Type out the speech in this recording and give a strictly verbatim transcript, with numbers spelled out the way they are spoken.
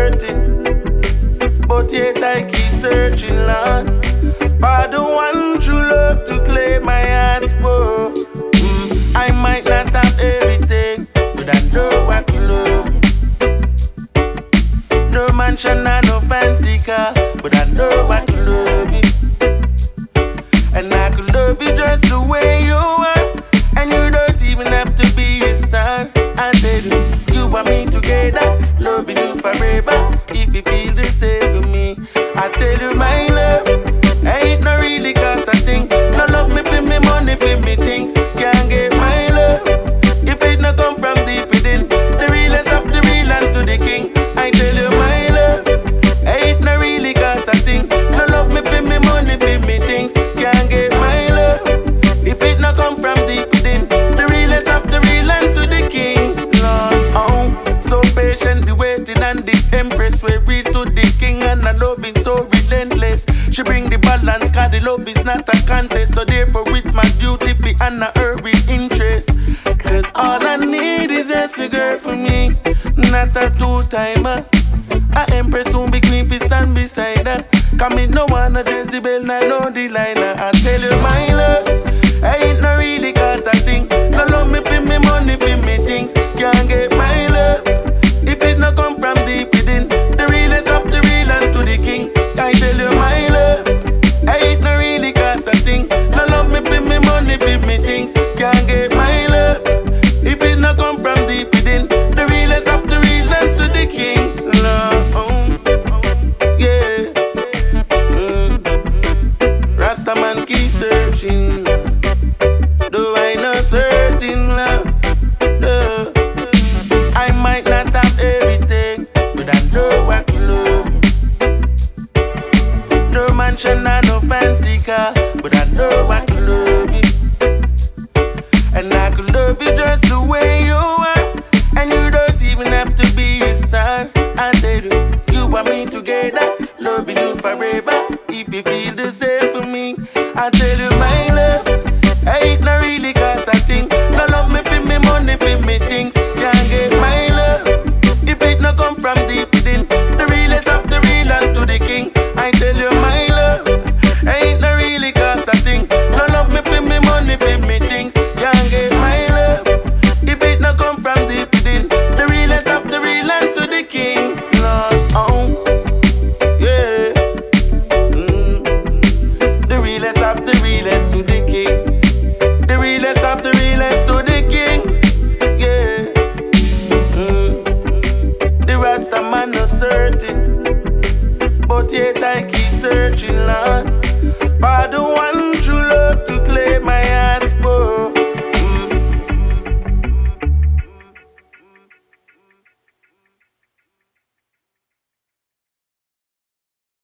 certain, but yet I keep searching, Lord, for the one true love to claim my heart. Whoa. Mm, I might not have everything, but I know what to love. No mansion and no fancy car, but I know what to love you. And I could love you just the way you are, and you don't even have to be a star. I tell you, you and me together, loving you forever, if you feel the same for me. I tell you my love, ain't no really cause I think. No love me for me money, for me things. Can't get my love if it no come from deep within. The realest of the real and to the king. I tell you my love, ain't no really cause I think. No love me for me money, for me things. Can't get my love if it no come from deep within. The realest of the real and to the king. Lord, oh, so patiently waiting on this empress. We real to the king and I love been so relentless. She bring the balance, cause the love is not a contest. So therefore it's my duty to honor her with interest. Cause all I need is just a girl for me, not a two-timer. A empress won't be clean, be stand beside her. Come in no one a Jezebel, no Delilah. I tell you my love, ain't no really cause I think. No love me for me money, for me things. Can't get my love if it no come from deep within. The realest of the real and to the king. I tell you my love, ain't no really cause I think. No love me for me money, for me things. Can't get my love if it no come from deep within. The realest of the real and to the king. Love, oh, yeah. Mm. Rasta man keep searching, though I know certain love. No. I might not have everything, but I know what to love. No mansion and no fancy car, but I know what to love you. And I could love you just the way you are, and you don't even have to be a star. I tell you, you and me together, loving you forever, if you feel the same for me. I tell you my love, ain't no really cause I think. No love me for me money, for me things. Can't get my love if it no come from deep within. The realest of the real and to the king. I tell you my love, ain't no really cause I think. No love me for me money, for me things. Can't get my love if it no come from deep within. The realest of the real and to the king. Lord, oh, yeah. Mm. The realest of the realest to the king. The realest of the realest to the king. Yeah. Mm. The Rasta man no certain, but yet I keep searching, Lord, for the one true love to claim my heart.